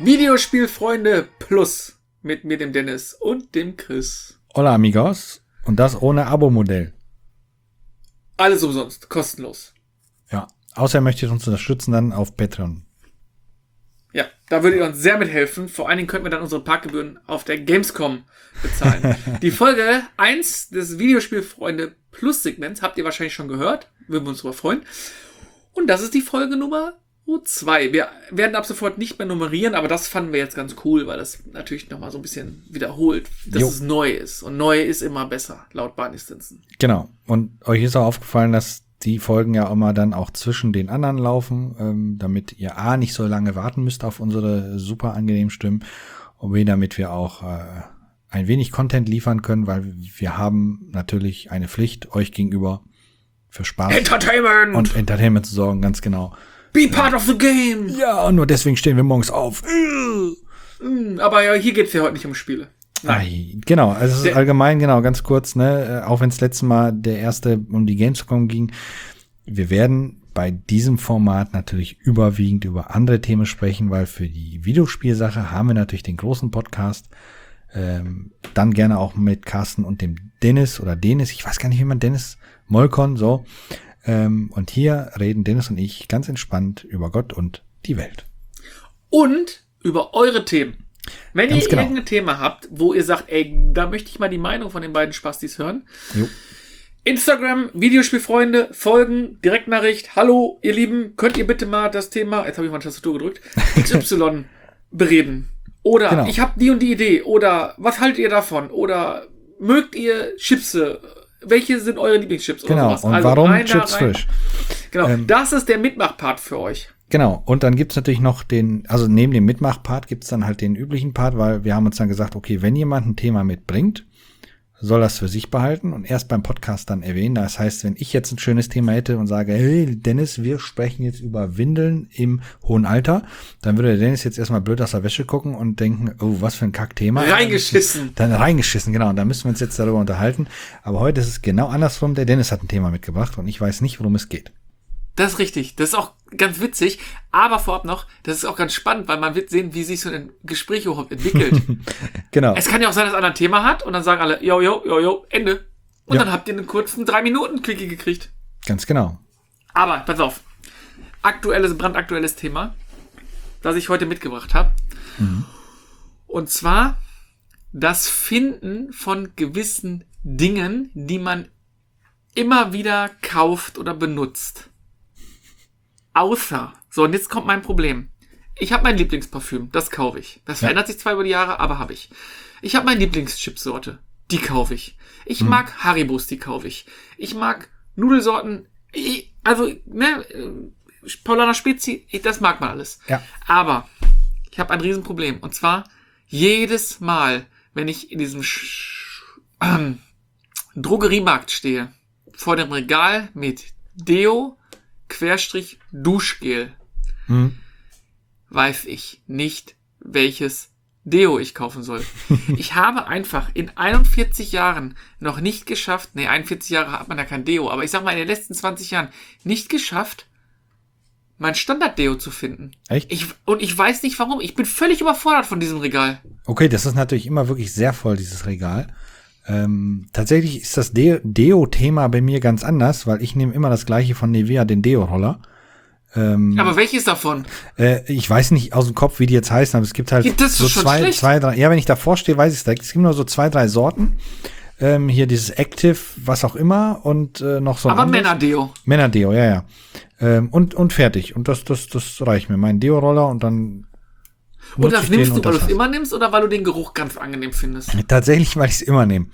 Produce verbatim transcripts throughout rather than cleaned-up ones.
Videospielfreunde Plus mit mir, dem Dennis und dem Chris. Hola amigos. Und das ohne Abo-Modell. Alles umsonst, kostenlos. Ja, außer ihr möchtet uns unterstützen, dann auf Patreon. Ja, da würdet ihr uns sehr mithelfen. Vor allen Dingen könnten wir dann unsere Parkgebühren auf der Gamescom bezahlen. Die Folge eins des Videospielfreunde Plus Segments habt ihr wahrscheinlich schon gehört. Würden wir uns darüber freuen. Und das ist die Folge Nummer zwei. Wir werden ab sofort nicht mehr nummerieren, aber das fanden wir jetzt ganz cool, weil das natürlich nochmal so ein bisschen wiederholt, dass jo. es neu ist. Und neu ist immer besser, laut Barney Stinson. Genau. Und euch ist auch aufgefallen, dass die Folgen ja immer dann auch zwischen den anderen laufen, ähm, damit ihr A, nicht so lange warten müsst auf unsere super angenehmen Stimmen und B, damit wir auch äh, ein wenig Content liefern können, weil wir haben natürlich eine Pflicht euch gegenüber für Spaß Entertainment und Entertainment zu sorgen, ganz genau. Be part of the game! Ja, und nur deswegen stehen wir morgens auf. Aber ja, hier geht's ja heute nicht um Spiele. Nein. Genau, also es ist allgemein, genau, ganz kurz, ne, auch wenn es letztes Mal der erste um die Gamescom ging, wir werden bei diesem Format natürlich überwiegend über andere Themen sprechen, weil für die Videospielsache haben wir natürlich den großen Podcast, ähm, dann gerne auch mit Carsten und dem Dennis oder Dennis, ich weiß gar nicht, wie man Dennis, Molkon, so, ähm, und hier reden Dennis und ich ganz entspannt über Gott und die Welt. Und über eure Themen. Wenn Ganz ihr genau. irgendein Thema habt, wo ihr sagt, ey, da möchte ich mal die Meinung von den beiden Spastis hören. Jo. Instagram, Videospielfreunde, folgen, Direktnachricht. Hallo, ihr Lieben, könnt ihr bitte mal das Thema, jetzt habe ich mal Tastatur gedrückt, X Y bereden. Oder genau. Ich habe die und die Idee. Oder was haltet ihr davon? Oder mögt ihr Chipse? Welche sind eure Lieblingschips? Oder genau, sowas? und also warum rein, Chips rein. frisch? Genau, ähm, das ist der Mitmachpart für euch. Genau, und dann gibt's natürlich noch den, also neben dem Mitmachpart gibt's dann halt den üblichen Part, weil wir haben uns dann gesagt, okay, wenn jemand ein Thema mitbringt, soll das für sich behalten und erst beim Podcast dann erwähnen. Das heißt, wenn ich jetzt ein schönes Thema hätte und sage, hey Dennis, wir sprechen jetzt über Windeln im hohen Alter, dann würde der Dennis jetzt erstmal blöd aus der Wäsche gucken und denken, oh, was für ein Kackthema. Reingeschissen. Dann reingeschissen, genau, und da müssen wir uns jetzt darüber unterhalten. Aber heute ist es genau andersrum, der Dennis hat ein Thema mitgebracht und ich weiß nicht, worum es geht. Das ist richtig. Das ist auch ganz witzig. Aber vorab noch, das ist auch ganz spannend, weil man wird sehen, wie sich so ein Gespräch überhaupt entwickelt. Genau. Es kann ja auch sein, dass einer ein Thema hat und dann sagen alle, yo, yo, yo, yo, Ende. Und ja. Dann habt ihr einen kurzen drei Minuten Quickie gekriegt. Ganz genau. Aber, pass auf. Aktuelles, brandaktuelles Thema, das ich heute mitgebracht habe. Mhm. Und zwar das Finden von gewissen Dingen, die man immer wieder kauft oder benutzt. Außer, so, und jetzt kommt mein Problem. Ich habe mein Lieblingsparfüm, das kaufe ich. Das ja. verändert sich zwar über die Jahre, aber habe ich. Ich habe meine Lieblingschipsorte, die kaufe ich. Ich hm. mag Haribos, die kaufe ich. Ich mag Nudelsorten, ich, also, ne, Paulaner Spezi, das mag man alles. Ja. Aber ich habe ein Riesenproblem. Und zwar, jedes Mal, wenn ich in diesem Sch- äh, Drogeriemarkt stehe, vor dem Regal mit Deo, Querstrich Duschgel, hm. weiß ich nicht, welches Deo ich kaufen soll. Ich habe einfach in einundvierzig Jahren noch nicht geschafft, nee, einundvierzig Jahre hat man ja kein Deo, aber ich sag mal in den letzten zwanzig Jahren nicht geschafft, mein Standard-Deo zu finden. Echt? Ich, und ich weiß nicht warum. Ich bin völlig überfordert von diesem Regal. Okay, das ist natürlich immer wirklich sehr voll, dieses Regal. Ähm, tatsächlich ist das De- Deo-Thema bei mir ganz anders, weil ich nehme immer das gleiche von Nivea, den Deo-Roller. Ähm, aber welches davon? Äh, ich weiß nicht aus dem Kopf, wie die jetzt heißen, aber es gibt halt das so zwei, schlecht. zwei, drei, ja, wenn ich davor stehe, weiß ich es direkt. Es gibt nur so zwei, drei Sorten. Ähm, hier dieses Active, was auch immer und äh, noch so ein Aber Männer-Deo. Männer-Deo, ja, ja. Ähm, und, und fertig. Und das, das, das reicht mir. Mein Deo-Roller und dann Und das nimmst du, weil du es immer nimmst oder weil du den Geruch ganz angenehm findest? Tatsächlich, weil ich es immer nehme.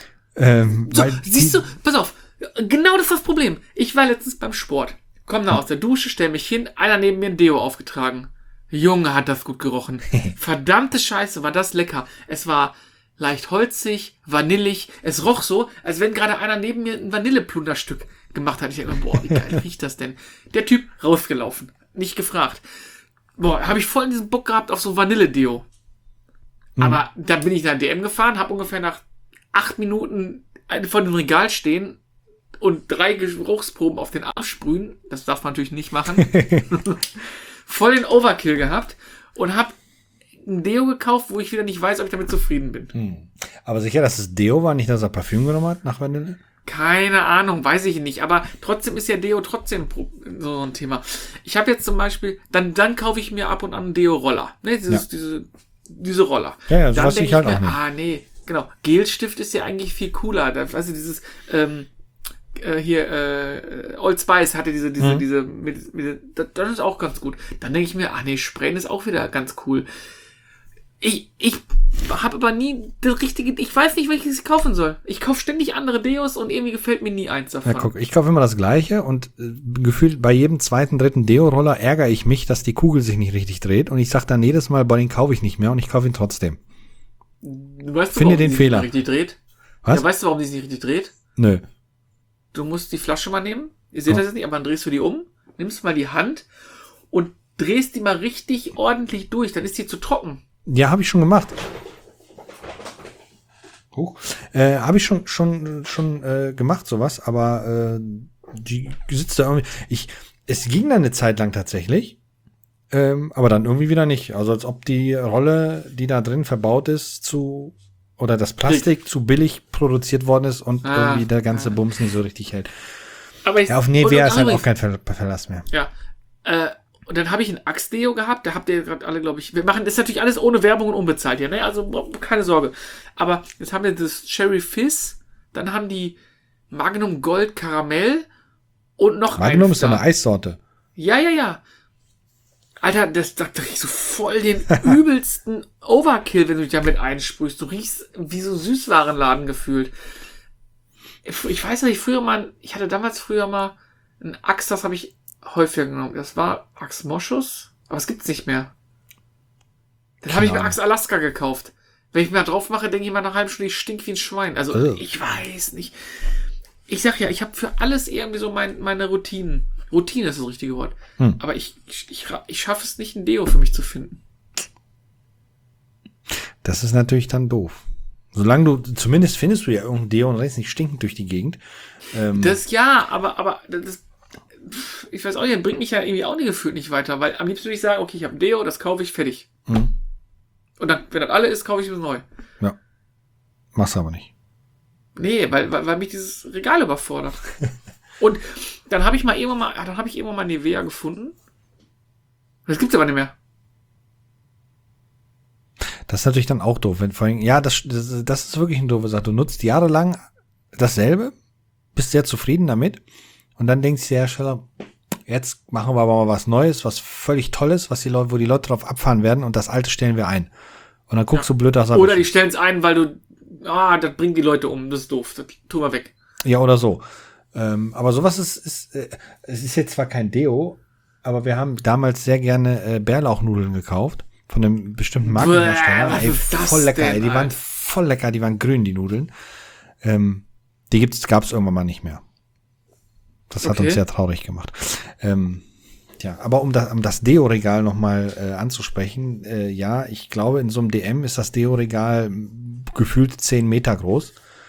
Ähm, so, siehst du, pass auf, genau das ist das Problem. Ich war letztens beim Sport, komm da aus der Dusche, stell mich hin, einer neben mir ein Deo aufgetragen. Junge, hat das gut gerochen. Verdammte Scheiße, war das lecker. Es war leicht holzig, vanillig. Es roch so, als wenn gerade einer neben mir ein Vanilleplunderstück gemacht hat. Ich dachte, boah, wie geil riecht das denn? Der Typ rausgelaufen, nicht gefragt. Boah, habe ich voll in diesen Bock gehabt auf so Vanille-Deo. Mhm. Aber dann bin ich nach D M gefahren, habe ungefähr nach acht Minuten vor dem Regal stehen und drei Geruchsproben auf den Arsch sprühen. Das darf man natürlich nicht machen. Voll den Overkill gehabt und hab ein Deo gekauft, wo ich wieder nicht weiß, ob ich damit zufrieden bin. Hm. Aber sicher, dass es Deo war, nicht, dass er Parfüm genommen hat nach Vanille? Keine Ahnung, weiß ich nicht. Aber trotzdem ist ja Deo trotzdem so ein Thema. Ich habe jetzt zum Beispiel, dann, dann kaufe ich mir ab und an einen Deo-Roller. Ne, dieses, ja. diese, diese Roller. Ja, ja, dann was ich halt mir, auch nicht. Ah, nee, genau. Gelstift ist ja eigentlich viel cooler. Da, also dieses, ähm, äh, hier, äh, Old Spice hatte diese, diese, mhm. diese, mit, mit, das, das ist auch ganz gut. Dann denke ich mir, ah nee, Sprayen ist auch wieder ganz cool. Ich, ich habe aber nie das richtige, ich weiß nicht, welches ich kaufen soll. Ich kaufe ständig andere Deos und irgendwie gefällt mir nie eins davon. Ja, guck, ich kaufe immer das Gleiche und äh, gefühlt bei jedem zweiten, dritten Deo-Roller ärgere ich mich, dass die Kugel sich nicht richtig dreht und ich sage dann jedes Mal, boah, den kaufe ich nicht mehr und ich kaufe ihn trotzdem. Weißt du, Finde warum den die Fehler. sich nicht richtig dreht? Was? Ja, weißt du, warum die sich nicht richtig dreht? Nö. Du musst die Flasche mal nehmen. Ihr seht oh. das jetzt nicht, aber dann drehst du die um, nimmst mal die Hand und drehst die mal richtig ordentlich durch. Dann ist die zu trocken. Ja, habe ich schon gemacht. Huch. Äh, habe ich schon schon schon äh, gemacht sowas, aber äh, die sitzt da irgendwie. Ich, es ging dann eine Zeit lang tatsächlich, ähm, aber dann irgendwie wieder nicht. Also als ob die Rolle, die da drin verbaut ist, zu oder das Plastik billig. zu billig produziert worden ist und ah, irgendwie der ganze ah. Bums nicht so richtig hält. Aber ich, ja, auf Nivea ist halt auch kein Ver- Verlass mehr. Ja. Äh, Und dann habe ich ein Axe-Deo gehabt, da habt ihr gerade alle, glaube ich, wir machen das natürlich alles ohne Werbung und unbezahlt hier, ne? Also keine Sorge. Aber jetzt haben wir das Cherry Fizz, dann haben die Magnum Gold Karamell und noch ein. Magnum ist doch eine Eissorte. Ja, ja, ja. Alter, das da kriegst du voll den übelsten Overkill, wenn du dich damit einsprühst. Du riechst wie so Süßwarenladen gefühlt. Ich weiß nicht, früher mal, ich hatte damals früher mal ein Axe, das habe ich häufiger genommen. Das war Axe Moschus, aber es gibt's nicht mehr. Dann habe ich mir Axe Alaska gekauft. Wenn ich mir da drauf mache, denke ich mal nach einer halben Stunde, ich stink wie ein Schwein. Also, oh. ich weiß nicht. Ich sag ja, ich habe für alles irgendwie so mein, meine Routinen. Routine ist das richtige Wort. Hm. Aber ich, ich, ich, ich schaffe es nicht, ein Deo für mich zu finden. Das ist natürlich dann doof. Solange du, zumindest findest du ja irgendein Deo und rennst nicht stinkend durch die Gegend. Ähm, das ja, aber, aber das, ich weiß auch nicht, das bringt mich ja irgendwie auch nicht gefühlt nicht weiter, weil am liebsten würde ich sagen, okay, ich habe ein Deo, das kaufe ich, fertig. Mhm. Und dann, wenn das alle ist, kaufe ich es neu. Ja. Machst du aber nicht. Nee, weil, weil, weil mich dieses Regal überfordert. Und dann habe ich mal irgendwann mal, dann habe ich irgendwann mal Nivea gefunden. Das gibt's aber nicht mehr. Das ist natürlich dann auch doof, wenn vor allem, ja, das, das, das ist wirklich eine doofe Sache. Du nutzt jahrelang dasselbe, bist sehr zufrieden damit und dann denkst du, der Hersteller, jetzt machen wir aber mal was Neues, was völlig Tolles, was die Leute, wo die Leute drauf abfahren werden und das Alte stellen wir ein. Und dann guckst ja. du blöd aus. Oder die stellen es ein, weil du, ah, das bringt die Leute um, das ist doof, das tun wir weg. Ja, oder so. Ähm, aber sowas ist, ist äh, es ist jetzt zwar kein Deo, aber wir haben damals sehr gerne äh, Bärlauchnudeln gekauft. Von einem bestimmten Markenhersteller. Ey, voll lecker, denn, ey. Die waren voll lecker, die waren grün, die Nudeln. Ähm, die gibt's, gab's irgendwann mal nicht mehr. Das hat okay. uns sehr traurig gemacht. Ähm, ja, aber um das, um das Deo-Regal nochmal äh, anzusprechen, äh, ja, ich glaube, in so einem D M ist das Deo-Regal gefühlt zehn Meter groß.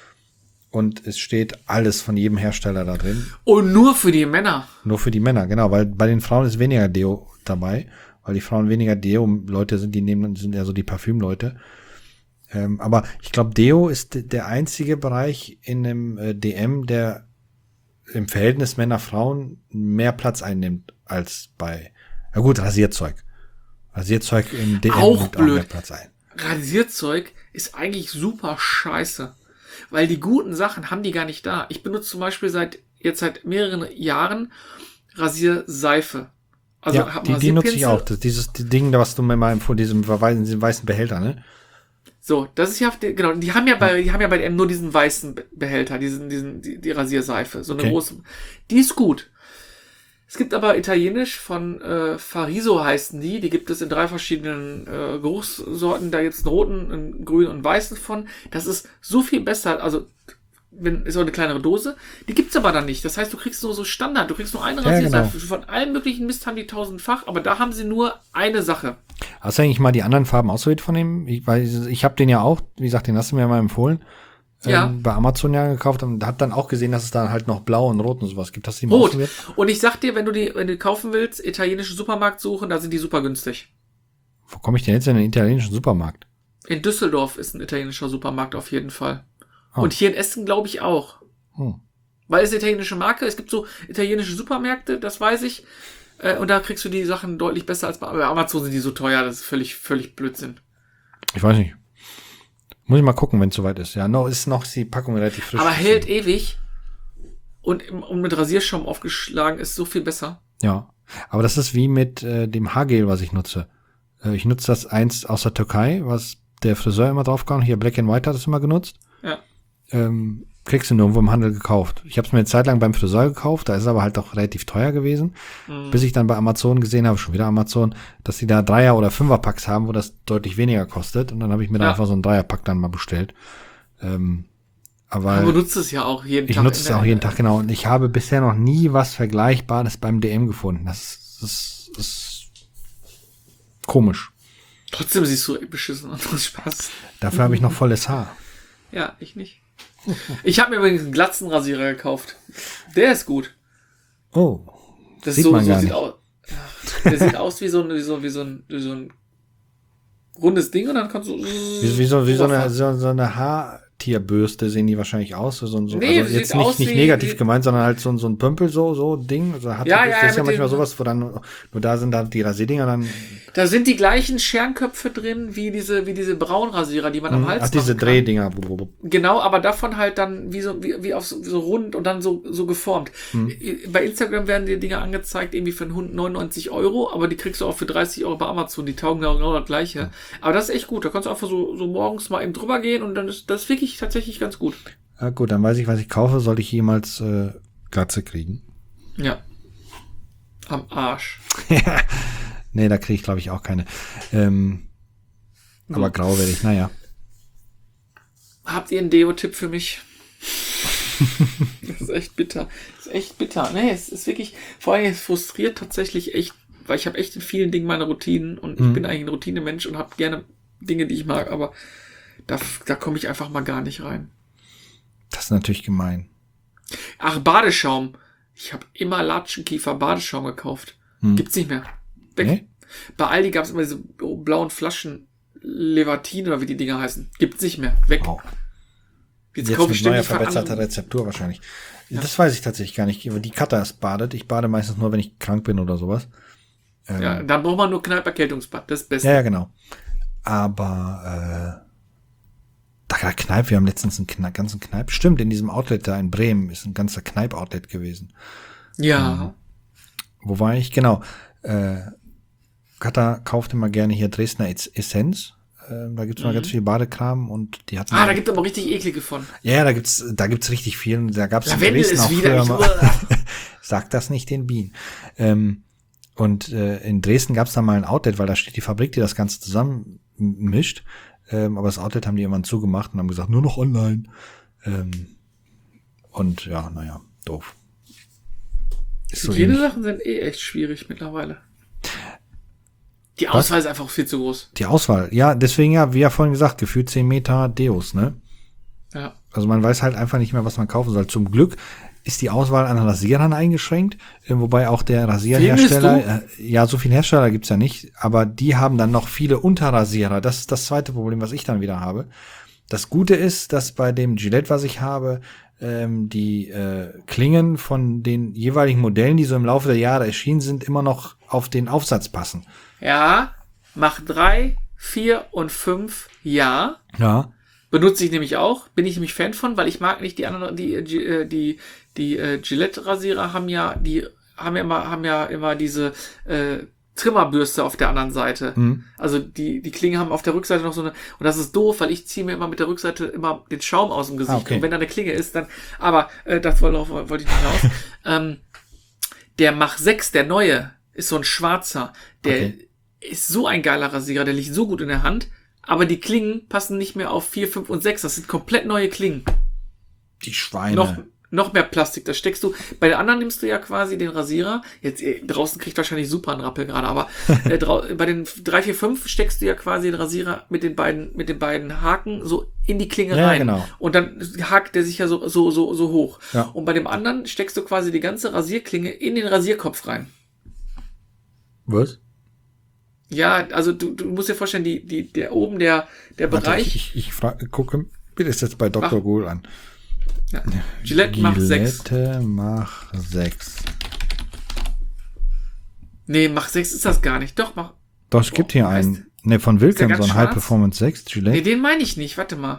Und es steht alles von jedem Hersteller da drin. Und nur für die Männer. Nur für die Männer, genau, weil bei den Frauen ist weniger Deo dabei. Weil die Frauen weniger Deo-Leute sind, die nehmen, sind ja so die Parfüm-Leute. Ähm, aber ich glaube, Deo ist der einzige Bereich in einem äh, D M, der im Verhältnis Männer-Frauen mehr Platz einnimmt als bei, ja gut, Rasierzeug. Rasierzeug im D M auch nimmt blöd. auch mehr Platz ein. Rasierzeug ist eigentlich super scheiße. Weil die guten Sachen haben die gar nicht da. Ich benutze zum Beispiel seit, jetzt seit mehreren Jahren Rasierseife. Also ja, die, die nutze ich auch. Das, dieses die Ding, was du mir mal vor diesem weißen, weißen Behälter, ne? So, das ist ja, genau, die haben ja bei, die haben ja bei M nur diesen weißen Behälter, diesen, diesen, die, die Rasierseife, so eine okay. große. Die ist gut. Es gibt aber italienisch von äh, Fariso heißen die, die gibt es in drei verschiedenen äh, Geruchssorten, da gibt's einen roten, einen grünen und einen weißen von. Das ist so viel besser, also wenn ist auch eine kleinere Dose, die gibt's aber dann nicht. Das heißt, du kriegst nur so Standard, du kriegst nur eine Rasierseife. Ja, genau. Von allen möglichen Mist haben die tausendfach, aber da haben sie nur eine Sache. Hast du eigentlich mal die anderen Farben ausgewählt von dem? Ich, weil ich habe den ja auch, wie gesagt, den hast du mir mal empfohlen. Ja. Ähm, bei Amazon ja gekauft und hab dann auch gesehen, dass es da halt noch blau und rot und sowas gibt. Hast du die mal Rot. ausprobiert? Und ich sag dir, wenn du die, wenn du die kaufen willst, italienische Supermarkt suchen, da sind die super günstig. Wo komme ich denn jetzt in den italienischen Supermarkt? In Düsseldorf ist ein italienischer Supermarkt auf jeden Fall. Oh. Und hier in Essen glaube ich auch. Hm. Weil es italienische Marke, es gibt so italienische Supermärkte, das weiß ich. Äh, und da kriegst du die Sachen deutlich besser als bei bei Amazon sind die so teuer, das ist völlig, völlig Blödsinn. Ich weiß nicht. Muss ich mal gucken, wenn es soweit ist. Ja, noch ist noch die Packung relativ frisch. Aber hält ewig und, im- und mit Rasierschaum aufgeschlagen ist so viel besser. Ja. Aber das ist wie mit äh, dem Haargel, was ich nutze. Äh, ich nutze das eins aus der Türkei, was der Friseur immer draufkam. Hier Black and White hat es immer genutzt. Ja. Ähm, kriegst du nirgendwo im Handel gekauft. Ich habe es mir eine Zeit lang beim Friseur gekauft, da ist es aber halt doch relativ teuer gewesen, Mhm. bis ich dann bei Amazon gesehen habe, schon wieder Amazon, dass die da Dreier- oder Fünferpacks haben, wo das deutlich weniger kostet und dann habe ich mir da Ja. einfach so einen Dreierpack dann mal bestellt. Ähm, aber Du benutzt es ja auch jeden ich Tag. nutze in es der- auch jeden Tag, genau, und ich habe bisher noch nie was Vergleichbares beim D M gefunden. Das ist, das ist komisch. Trotzdem siehst du beschissen aus. Spaß. Dafür habe ich noch volles Haar. Ja, ich nicht. Ich habe mir übrigens einen Glatzenrasierer gekauft. Der ist gut. Oh, Das Sieht ist so, man so gar sieht nicht. aus. Der sieht aus wie so ein, wie so, wie so ein, wie so ein rundes Ding und dann kannst du. wie, wie, so, wie so, eine, so, so eine Haartierbürste sehen die wahrscheinlich aus. So, so, Nee, also sieht jetzt nicht, aus nicht wie- negativ wie- gemeint, sondern halt so, so ein Pömpel, so, so Ding. Also hat Ja, das ja, ist ja mit manchmal dem- sowas, wo dann nur, nur da sind dann die Rasierdinger dann. Da sind die gleichen Scherenköpfe drin wie diese, wie diese Braunrasierer, die man am Hals Ach, diese machen kann. Drehdinger. Genau, aber davon halt dann wie so, wie, wie auf so, so rund und dann so, so geformt. Hm. Bei Instagram werden die Dinger angezeigt, irgendwie für einen neunundneunzig Euro, aber die kriegst du auch für dreißig Euro bei Amazon. Die taugen genau, genau das gleiche. Aber das ist echt gut. Da kannst du einfach so, so morgens mal eben drüber gehen und dann ist das wirklich tatsächlich ganz gut. Ja, gut, dann weiß ich, was ich kaufe. Sollte ich jemals äh, Glatze kriegen? Ja. Am Arsch. Nee, da kriege ich, glaube ich, auch keine. Ähm, aber grau werde ich, naja. Habt ihr einen Deo-Tipp für mich? Das ist echt bitter. Das ist echt bitter. Nee, es ist wirklich, vor allem es frustriert tatsächlich echt, weil ich habe echt in vielen Dingen meine Routinen und ich Mhm. bin eigentlich ein Routinemensch und habe gerne Dinge, die ich mag, aber da, da komme ich einfach mal gar nicht rein. Das ist natürlich gemein. Ach, Badeschaum. Ich habe immer Latschenkiefer Badeschaum gekauft. Hm. Gibt's nicht mehr. Weg. Nee? Bei Aldi gab es immer diese blauen Flaschen Levatin oder wie die Dinger heißen. Gibt's nicht mehr. Weg. Wow. Jetzt, Jetzt kaufe ich mit neuer ständig von verbesserter anderen. Rezeptur wahrscheinlich. Das weiß ich tatsächlich gar nicht. Die Katha ist badet. Ich bade meistens nur, wenn ich krank bin oder sowas. Ähm, Ja, dann braucht man nur Kneiperkältungsbad. Das ist das Beste. ja, ja, genau. Aber äh, da da Kneipp, wir haben letztens einen Kne ganzen Kneipp. Stimmt, in diesem Outlet da in Bremen ist ein ganzer Kneipp-Outlet gewesen. Ja. Wo war ich? Genau. Äh, Katha kauft immer gerne hier Dresdner Essenz. Äh, da gibt's mal ganz viel Badekram und die hatten. Ah, da gibt es aber richtig eklige von. Ja, da gibt's, da gibt's richtig viel. Und da gab's in Lavendel Dresden ist auch wieder früher nicht. mal. Sag das nicht den Bienen. Ähm, und äh, in Dresden gab's da mal ein Outlet, weil da steht die Fabrik, die das Ganze zusammen m- mischt. Ähm, aber das Outlet haben die irgendwann zugemacht und haben gesagt, nur noch online. Ähm, und ja, naja, doof. Ist so ähnlich. Hygienesachen sind eh echt schwierig mittlerweile. Die Auswahl ist einfach viel zu groß. Die Auswahl. Ja, deswegen ja, wie ja vorhin gesagt, gefühlt zehn Meter Deos, ne? Ja. Also man weiß halt einfach nicht mehr, was man kaufen soll. Zum Glück ist die Auswahl an Rasierern eingeschränkt, äh, wobei auch der Rasierhersteller, äh, ja, so viele Hersteller gibt's ja nicht, aber die haben dann noch viele Unterrasierer. Das ist das zweite Problem, was ich dann wieder habe. Das Gute ist, dass bei dem Gillette, was ich habe, ähm, die äh, Klingen von den jeweiligen Modellen, die so im Laufe der Jahre erschienen sind, immer noch auf den Aufsatz passen. Ja, mach drei, vier und fünf, ja. Ja. Benutze ich nämlich auch. Bin ich nämlich Fan von, weil ich mag nicht die anderen, die, die, die, die äh, Gillette-Rasierer haben ja, die haben ja immer, haben ja immer diese äh, Trimmerbürste auf der anderen Seite. Mhm. Also die, die Klingen haben auf der Rückseite noch so eine, und das ist doof, weil ich ziehe mir immer mit der Rückseite immer den Schaum aus dem Gesicht. Ah, okay. Und wenn da eine Klinge ist, dann, aber äh, das wollte, wollte ich nicht raus. ähm, der Mach sechs, der neue, ist so ein schwarzer. Der Okay. ist so ein geiler Rasierer, der liegt so gut in der Hand, aber die Klingen passen nicht mehr auf vier, fünf und sechs. Das sind komplett neue Klingen. Die Schweine. Noch, noch mehr Plastik. Das steckst du, bei den anderen nimmst du ja quasi den Rasierer. Jetzt äh, draußen kriegt wahrscheinlich super einen Rappel gerade, aber äh, drau- bei den drei, vier, fünf steckst du ja quasi den Rasierer mit den beiden, mit den beiden Haken so in die Klinge Ja, rein. genau. Und dann hakt der sich ja so, so, so, so hoch. Ja. Und bei dem anderen steckst du quasi die ganze Rasierklinge in den Rasierkopf rein. Was? Ja, also du, du musst dir vorstellen, die, die, der oben der, der Warte, Bereich. Ich, ich, ich frage, gucke, bitte ist jetzt bei Doktor Google an. Ja. Gillette macht sechs. Gillette mach sechs. Nee, mach sechs ist das gar nicht. Doch, mach. Doch, es gibt hier heißt- einen, ne, von Wilkin, ganz so ein schwarz? High Performance sechs, Nee, Gillette. den meine ich nicht. Warte mal.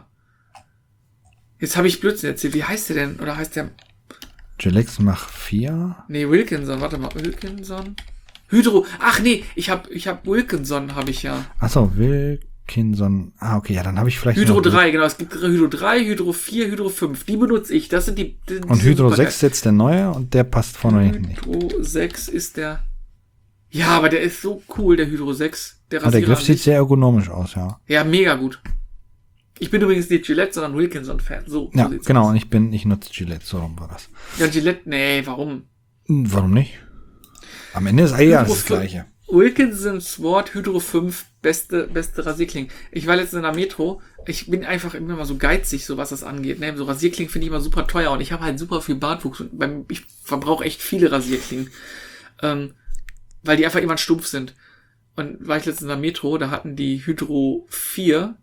Jetzt habe ich Blödsinn erzählt. Wie heißt der denn? Oder heißt der. Gillette mach vier. Nee, Wilkinson. Warte mal. Wilkinson. Hydro. Ach nee, ich hab, ich hab Wilkinson, habe ich ja. Achso, Wilkinson. Ah, okay, ja, dann habe ich vielleicht Hydro noch- drei, genau. Es gibt Hydro drei, Hydro vier, Hydro fünf. Die benutze ich. Das sind die. die Und die Hydro super- sechs ist jetzt der neue und der passt vorne und hinten nicht. Hydro sechs ist der. Ja, aber der ist so cool, der Hydro sechs. Der Aber der Rasierer Griff an sieht sich. sehr ergonomisch aus, ja. Ja, mega gut. Ich bin übrigens nicht Gillette, sondern Wilkinson-Fan. So, Ja, so sieht's genau, aus. und ich bin, ich nutze Gillette, so rum war das. Ja, Gillette, nee, warum? Hm, Warum nicht? Am Ende ist eh alles das Hydro- Gleiche. Wilkinson Sword Hydro fünf, beste, beste Rasierklingen. Ich war letztens in der Metro. Ich bin einfach immer mal so geizig, so was das angeht. Ne? So Rasierklingen finde ich immer super teuer und ich habe halt super viel Bartwuchs und beim, ich verbrauche echt viele Rasierklingen. Ähm, weil die einfach immer stumpf sind. Und war ich letztens in der Metro, da hatten die Hydro vier,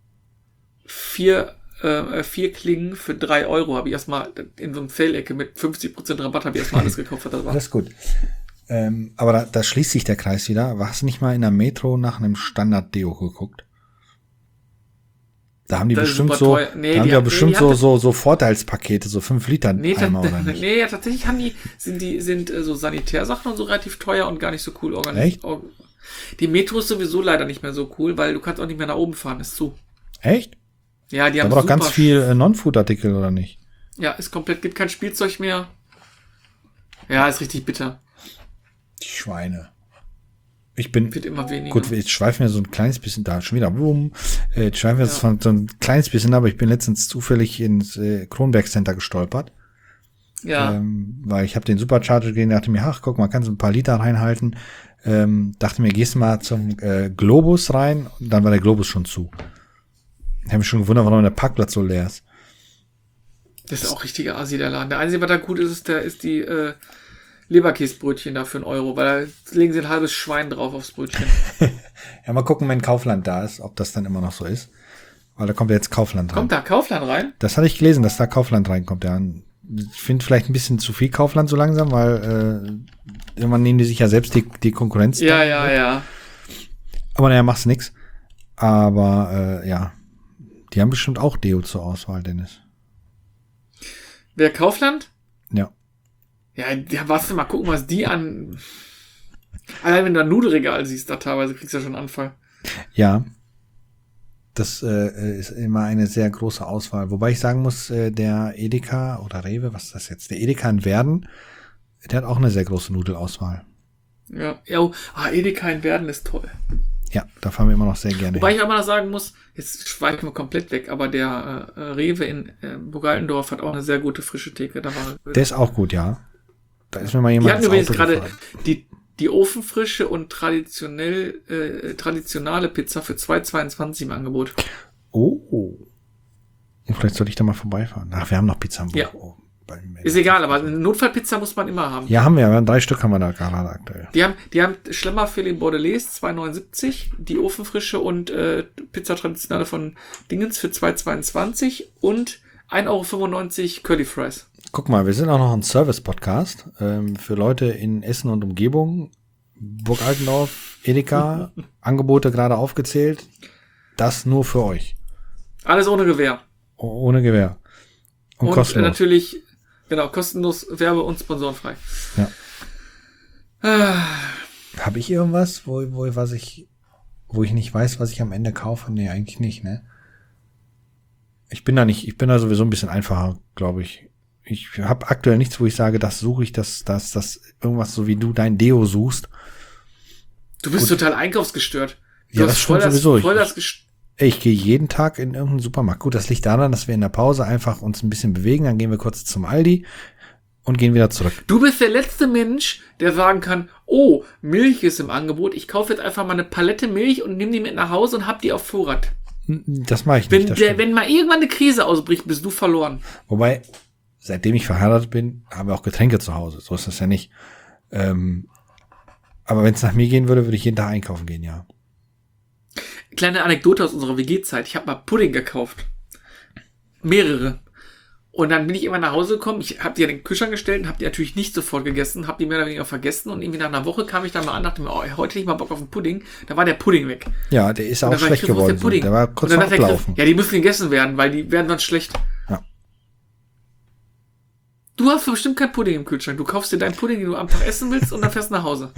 vier, äh, vier Klingen für drei Euro. Habe ich erstmal in so einem Sale-Ecke mit fünfzig Prozent Rabatt, habe ich erstmal alles gekauft. Was das war. Alles gut. Ähm, aber da, da schließt sich der Kreis wieder. Hast du nicht mal in der Metro nach einem Standard-Deo geguckt? Da haben die Das ist bestimmt super so, teuer. Nee, da haben die die ja hat- bestimmt nee, die so, hat- so, so Vorteilspakete, so fünf Liter Nee, ta- Eimer oder nicht. nee, ja, tatsächlich haben die, sind die, sind äh, so Sanitärsachen und so relativ teuer und gar nicht so cool organisiert. Echt? Or- Die Metro ist sowieso leider nicht mehr so cool, weil du kannst auch nicht mehr nach oben fahren, ist zu. Echt? Ja, die Da haben war doch super ganz viel äh, Non-Food-Artikel, oder nicht? Ja, ist komplett, gibt kein Spielzeug mehr. Ja, ist richtig bitter. Die Schweine. Ich bin, Wird immer weniger. gut, jetzt schweifen wir so ein kleines bisschen da, schon wieder, boom, äh, jetzt schweifen wir jetzt von so ein kleines bisschen, aber ich bin letztens zufällig ins äh, Kronberg Center gestolpert, ja. ähm, weil ich habe den Supercharger gesehen, dachte mir, ach, guck mal, kannst du ein paar Liter reinhalten, ähm, dachte mir, gehst mal zum äh, Globus rein, und dann war der Globus schon zu. Ich habe mich schon gewundert, warum der Parkplatz so leer ist. Das ist auch richtiger Asi, der Laden. Der Einzige, was da gut ist, ist, der, ist die äh, Leberkäsebrötchen da für einen Euro, weil da legen sie ein halbes Schwein drauf aufs Brötchen. Ja, mal gucken, wenn Kaufland da ist, ob das dann immer noch so ist. Weil da kommt ja jetzt Kaufland rein. Kommt da Kaufland rein? Das hatte ich gelesen, dass da Kaufland reinkommt. Ja. Ich finde vielleicht ein bisschen zu viel Kaufland so langsam, weil äh, irgendwann nehmen die sich ja selbst die, die Konkurrenz. Ja, da ja, weg. ja. Aber naja, machst nix. Aber äh, ja, die haben bestimmt auch Deo zur Auswahl, Dennis. Wer Kaufland? Ja. Ja, ja, warte mal gucken, was die an. Allein wenn du ein Nudelregal siehst, da teilweise kriegst du ja schon einen Anfall. Ja. Das äh, ist immer eine sehr große Auswahl. Wobei ich sagen muss, äh, der Edeka oder Rewe, was ist das jetzt? Der Edeka in Werden, der hat auch eine sehr große Nudelauswahl. Ja, ja, oh, ah, Edeka in Werden ist toll. Ja, da fahren wir immer noch sehr gerne Wobei hin. ich aber noch sagen muss, jetzt schweifen wir komplett weg, aber der äh, Rewe in äh, Burgaltendorf hat auch eine sehr gute frische Theke. Da war, Der ist auch gut, ja. Da ist mir mal die jemand hatten ins übrigens Auto gerade gefahren. die, die ofenfrische und traditionell äh, traditionale Pizza für zwei Euro zweiundzwanzig im Angebot. Oh. Ja, vielleicht sollte ich da mal vorbeifahren. Ach, wir haben noch Pizza am Ja. Büro. Beim- Ist egal, aber eine Notfallpizza muss man immer haben. Ja, haben wir. wir haben drei Stück haben wir da gerade aktuell. Die haben, die haben Schlemmerfilet Bordelaise zwei Euro neunundsiebzig, die ofenfrische und äh, Pizza traditionelle von Dingens für zwei Euro zweiundzwanzig und ein Euro fünfundneunzig Curly Fries. Guck mal, wir sind auch noch ein Service-Podcast ähm, für Leute in Essen und Umgebung. Burg Altendorf, Edeka, Angebote gerade aufgezählt. Das nur für euch. Alles ohne Gewehr. O- ohne Gewehr. Und, Und, kostenlos. äh, natürlich, genau, kostenlos, werbe- und sponsorenfrei. Ja. Ah, Habe ich irgendwas, wo, wo, was ich, wo ich nicht weiß, was ich am Ende kaufe? Nee, eigentlich nicht, ne? Ich bin da nicht, ich bin da sowieso ein bisschen einfacher, glaube ich. Ich habe aktuell nichts, wo ich sage, das suche ich, das, das, das, irgendwas, so wie du dein Deo suchst. du bist Gut. total einkaufsgestört. Du Ja, hast das stimmt voll sowieso. Voll Ich- das gest- Ey, ich gehe jeden Tag in irgendeinen Supermarkt. Gut, das liegt daran, dass wir in der Pause einfach uns ein bisschen bewegen. Dann gehen wir kurz zum Aldi und gehen wieder zurück. Du bist der letzte Mensch, der sagen kann, oh, Milch ist im Angebot, ich kaufe jetzt einfach mal eine Palette Milch und nehme die mit nach Hause und hab die auf Vorrat. Das mache ich Wenn, nicht. Das der, stimmt. wenn mal irgendwann eine Krise ausbricht, bist du verloren. Wobei, seitdem ich verheiratet bin, haben wir auch Getränke zu Hause. So ist das ja nicht. Ähm, Aber wenn es nach mir gehen würde, würde ich jeden Tag einkaufen gehen, ja. Kleine Anekdote aus unserer W G-Zeit. Ich habe mal Pudding gekauft. Mehrere. Und dann bin ich immer nach Hause gekommen. Ich habe die an den Kühlschrank gestellt und habe die natürlich nicht sofort gegessen. Habe die mehr oder weniger vergessen. Und irgendwie nach einer Woche kam ich dann mal an, dachte mir, oh, heute nicht mal Bock auf einen Pudding. Da war der Pudding weg. Ja, der ist auch schlecht geworden. Der, der war kurz vor ablaufen. Ja, die müssen gegessen werden, weil die werden sonst schlecht. Ja. Du hast bestimmt keinen Pudding im Kühlschrank. Du kaufst dir deinen Pudding, den du am Tag essen willst, und dann fährst du nach Hause.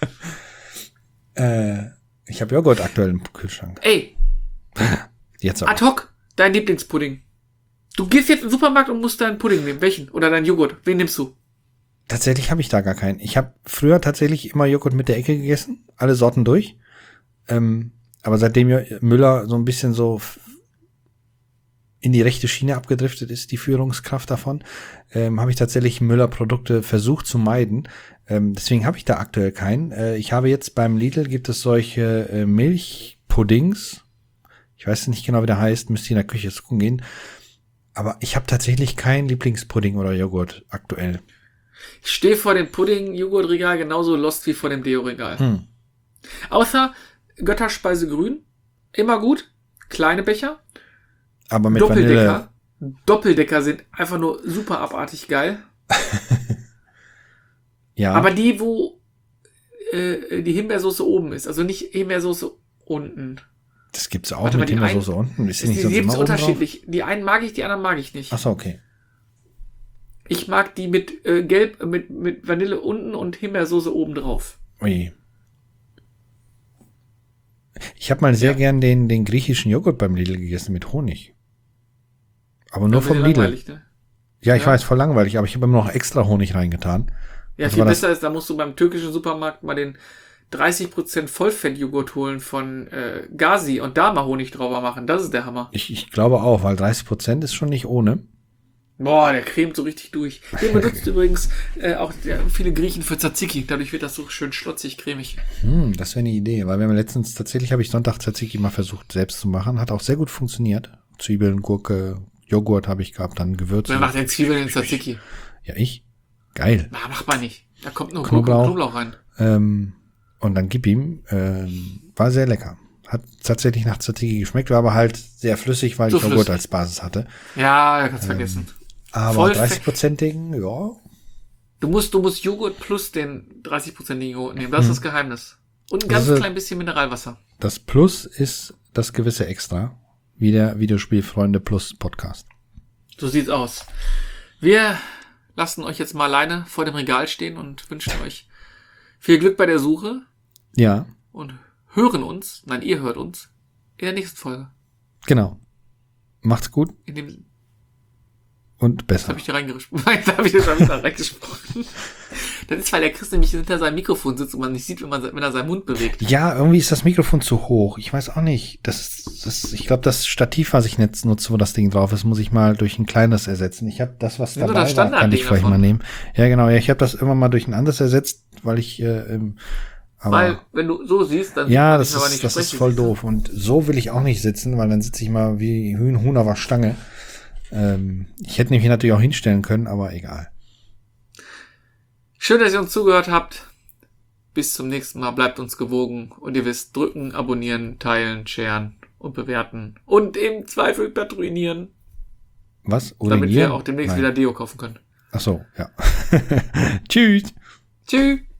äh, ich habe Joghurt aktuell im Kühlschrank. Ey. Jetzt aber. Ad hoc, dein Lieblingspudding. Du gehst jetzt in den Supermarkt und musst deinen Pudding nehmen. Welchen? Oder deinen Joghurt? Wen nimmst du? Tatsächlich habe ich da gar keinen. Ich habe früher tatsächlich immer Joghurt mit der Ecke gegessen. Alle Sorten durch. Ähm, aber seitdem Müller so ein bisschen so in die rechte Schiene abgedriftet ist, die Führungskraft davon, ähm, habe ich tatsächlich Müller-Produkte versucht zu meiden. Ähm, deswegen habe ich da aktuell keinen. Äh, ich habe jetzt beim Lidl gibt es solche äh, Milchpuddings. Ich weiß nicht genau, wie der heißt. Müsste in der Küche gucken gehen. Aber ich habe tatsächlich keinen Lieblingspudding oder Joghurt aktuell. Ich stehe vor dem Pudding-Joghurt-Regal genauso lost wie vor dem Deo-Regal. Hm. Außer Götterspeise grün. Immer gut. Kleine Becher. Aber mit Doppeldecker. Vanille. Doppeldecker sind einfach nur super abartig geil. Ja. Aber die, wo äh, die Himbeersoße oben ist. Also nicht Himbeersoße unten. Das gibt's auch Warte mit mal, Himbeersoße unten. Ist die nicht die sonst gibt's immer oben unterschiedlich. drauf? Die einen mag ich, die anderen mag ich nicht. Ach so, okay. Ich mag die mit äh, Gelb, mit, mit Vanille unten und Himbeersoße oben drauf. Ui. Ich habe mal sehr ja. gern den, den griechischen Joghurt beim Lidl gegessen mit Honig. Aber nur vom Lidl. Ne? Ja, ich ja. weiß, voll langweilig, aber ich habe immer noch extra Honig reingetan. Ja, also viel besser ist, da musst du beim türkischen Supermarkt mal den dreißig Prozent Vollfett-Joghurt holen von äh, Gazi und da mal Honig drüber machen. Das ist der Hammer. Ich, ich glaube auch, weil dreißig Prozent ist schon nicht ohne. Boah, der cremt so richtig durch. Den benutzt übrigens äh, auch ja, viele Griechen für Tzatziki. Dadurch wird das so schön schlotzig, cremig. Hm, das wäre eine Idee, weil wir haben letztens, tatsächlich habe ich Sonntag Tzatziki mal versucht selbst zu machen. Hat auch sehr gut funktioniert. Zwiebeln, Gurke, Joghurt habe ich gehabt, dann Gewürze. Wer macht denn Zwiebeln in Tzatziki? Ja, ich. Geil. Na, macht man nicht. Da kommt nur Knoblauch, Knoblauch rein. Ähm, und dann gib ihm. Ähm, war sehr lecker. Hat tatsächlich nach Tzatziki geschmeckt, war aber halt sehr flüssig, weil so ich Joghurt flüssig. als Basis hatte. Ja, kannst ähm, vergessen. Aber dreißig-prozentigen, ja. Du musst, du musst Joghurt plus den dreißig-prozentigen Joghurt nehmen. Das ist hm. das Geheimnis. Und ein ganz also, klein bisschen Mineralwasser. Das Plus ist das gewisse Extra. Wie der Videospielfreunde Plus Podcast. So sieht's aus. Wir lassen euch jetzt mal alleine vor dem Regal stehen und wünschen euch viel Glück bei der Suche. Ja. Und hören uns, nein, ihr hört uns, in der nächsten Folge. Genau. Macht's gut. In dem Und besser. Jetzt habe ich dir reingesprochen. Jetzt habe ich dir schon wieder reingesprochen. Das ist, weil der Chris nämlich hinter seinem Mikrofon sitzt und man nicht sieht, wenn, man, wenn er seinen Mund bewegt. Ja, irgendwie ist das Mikrofon zu hoch. Ich weiß auch nicht. Das ist, das, ich glaube, das Stativ, was ich jetzt nutze, wo das Ding drauf ist, muss ich mal durch ein kleines ersetzen. Ich habe das, was dabei das war, kann ich vielleicht davon. mal nehmen. Ja, genau. Ja, ich habe das immer mal durch ein anderes ersetzt, weil ich äh, ähm, aber, weil, wenn du so siehst, dann ja, das ist, nicht das ist voll doof. Und so will ich auch nicht sitzen, weil dann sitze ich mal wie Huhn, Huhn auf der Stange. Ähm, ich hätte mich hier natürlich auch hinstellen können, aber egal. Schön, dass ihr uns zugehört habt. Bis zum nächsten Mal. Bleibt uns gewogen. Und ihr wisst, drücken, abonnieren, teilen, sharen und bewerten. Und im Zweifel patrouillieren. Was? Damit wir auch demnächst Nein. wieder Deo kaufen können. Ach so, ja. Tschüss. Tschüss.